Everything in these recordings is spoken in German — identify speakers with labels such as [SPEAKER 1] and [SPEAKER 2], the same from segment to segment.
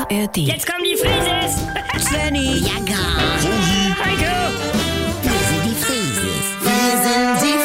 [SPEAKER 1] ARD.
[SPEAKER 2] Jetzt kommen die Frises!
[SPEAKER 3] Svenny,
[SPEAKER 4] Jagger,
[SPEAKER 2] Heiko!
[SPEAKER 4] wir sind die Frieses. Wir sind die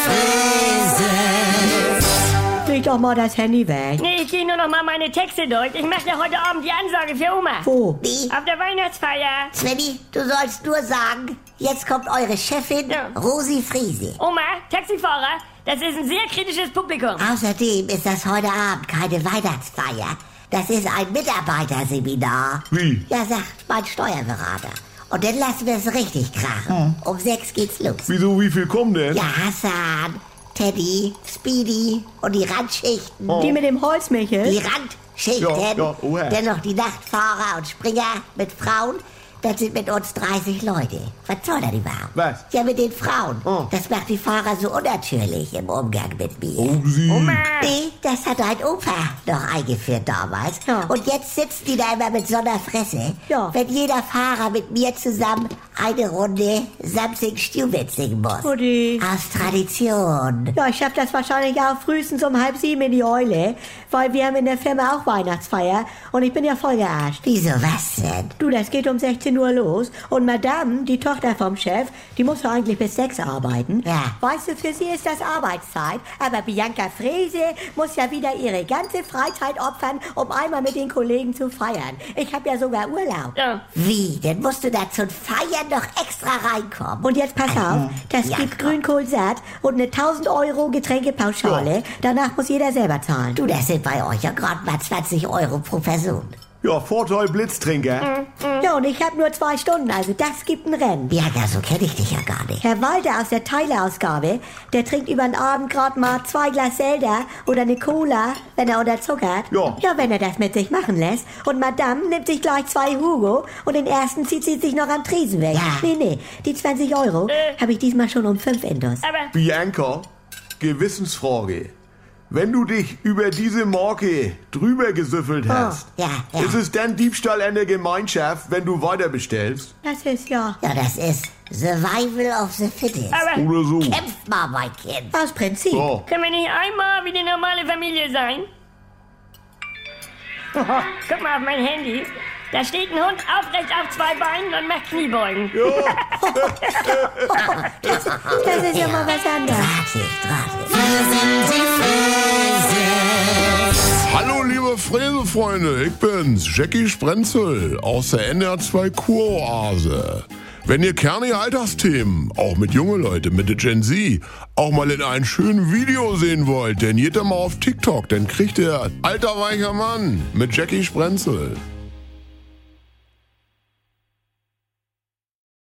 [SPEAKER 4] Frieses.
[SPEAKER 3] leg doch mal das Handy weg.
[SPEAKER 2] Nee, ich gehe nur noch mal meine Texte durch. Ich mache ja heute Abend die Ansage für Oma.
[SPEAKER 3] Wo?
[SPEAKER 4] Wie?
[SPEAKER 2] Auf der Weihnachtsfeier.
[SPEAKER 4] Svenny, du sollst nur sagen, jetzt kommt eure Chefin,
[SPEAKER 2] Ja.
[SPEAKER 4] Rosi Friese.
[SPEAKER 2] Oma, Taxifahrer, das ist ein sehr kritisches Publikum.
[SPEAKER 4] Außerdem ist das heute Abend keine Weihnachtsfeier. Das ist ein Mitarbeiterseminar.
[SPEAKER 5] Wie?
[SPEAKER 4] Ja, sagt mein Steuerberater. Und dann lassen wir es richtig krachen. Um 6 geht's los.
[SPEAKER 5] Wieso, wie viel kommen denn?
[SPEAKER 4] Ja, Hassan, Teddy, Speedy und die Randschichten.
[SPEAKER 3] Die mit dem Holzmichel?
[SPEAKER 4] Die Randschichten.
[SPEAKER 5] Ja, oha.
[SPEAKER 4] Dennoch die Nachtfahrer und Springer mit Frauen. Das sind mit uns 30 Leute. Was soll das überhaupt?
[SPEAKER 5] Was?
[SPEAKER 4] Ja, mit den Frauen.
[SPEAKER 5] Oh.
[SPEAKER 4] Das macht die Fahrer so unnatürlich im Umgang mit mir.
[SPEAKER 5] Rosi.
[SPEAKER 2] Oma!
[SPEAKER 4] Nee, das hat ein Opa noch eingeführt damals.
[SPEAKER 3] Ja.
[SPEAKER 4] Und jetzt sitzen die da immer mit so einer Fresse.
[SPEAKER 3] Ja.
[SPEAKER 4] Wenn jeder Fahrer mit mir zusammen eine Runde Something Stupid singen muss.
[SPEAKER 3] Mutti.
[SPEAKER 4] Aus Tradition.
[SPEAKER 3] Ja, ich schaff das wahrscheinlich auch frühestens um 6:30 in die Eule, weil wir haben in der Firma auch Weihnachtsfeier und ich bin ja voll gearscht.
[SPEAKER 4] Wieso, was denn?
[SPEAKER 3] Du, das geht um 16 Uhr los und Madame, die Tochter vom Chef, die muss ja eigentlich bis 6 arbeiten.
[SPEAKER 4] Ja.
[SPEAKER 3] Weißt du, für sie ist das Arbeitszeit, aber Bianca Frese muss ja wieder ihre ganze Freizeit opfern, um einmal mit den Kollegen zu feiern. Ich habe ja sogar Urlaub.
[SPEAKER 2] Ja.
[SPEAKER 4] Wie? Dann musst du da zum Feiern noch extra reinkommen.
[SPEAKER 3] Und jetzt pass auf, das
[SPEAKER 4] Ja,
[SPEAKER 3] gibt
[SPEAKER 4] komm.
[SPEAKER 3] Grünkohl satt und eine 1.000 € Getränkepauschale. Danach muss jeder selber zahlen.
[SPEAKER 4] Du, das sind bei euch ja gerade mal 20 € pro Person.
[SPEAKER 5] Ja, Vorteil Blitztrinker.
[SPEAKER 3] Ja, und ich habe nur 2 Stunden, also das gibt ein Rennen.
[SPEAKER 4] Bianca, so kenne ich dich ja gar nicht.
[SPEAKER 3] Herr Walter aus der Teilerausgabe, der trinkt über den Abend gerade mal 2 Glas Selder oder eine Cola, wenn er unterzuckert.
[SPEAKER 5] Ja.
[SPEAKER 3] Ja, wenn er das mit sich machen lässt. Und Madame nimmt sich gleich 2 Hugo und den ersten zieht sie sich noch am Tresen weg.
[SPEAKER 4] Ja.
[SPEAKER 3] Nee, die 20 € habe ich diesmal schon um 5 Indos.
[SPEAKER 2] Aber,
[SPEAKER 5] Bianca, Gewissensfrage. Wenn du dich über diese Marke drüber gesüffelt hast,
[SPEAKER 4] Ja, ja.
[SPEAKER 5] ist es dann Diebstahl an der Gemeinschaft, wenn du weiter bestellst?
[SPEAKER 3] Das ist ja
[SPEAKER 4] Ja, das ist Survival of the Fittest.
[SPEAKER 2] aber,
[SPEAKER 5] Oder so?
[SPEAKER 4] Kämpft mal, mein Kind.
[SPEAKER 3] aus Prinzip.
[SPEAKER 5] Ja.
[SPEAKER 2] können wir nicht einmal wie eine normale Familie sein? Guck mal auf mein Handy. Da steht ein Hund aufrecht auf 2 Beinen und macht Kniebeugen.
[SPEAKER 3] Das ist ja mal was anderes.
[SPEAKER 4] Drahtig.
[SPEAKER 6] Hallo liebe Fräsefreunde, ich bin's, Jackie Sprenzel aus der NR2 Kuroase. Wenn ihr kernige Alltagsthemen, auch mit junge Leute, mit der Gen Z, auch mal in einem schönen Video sehen wollt, dann geht ihr mal auf TikTok, dann kriegt ihr Alter weicher Mann mit Jackie Sprenzel.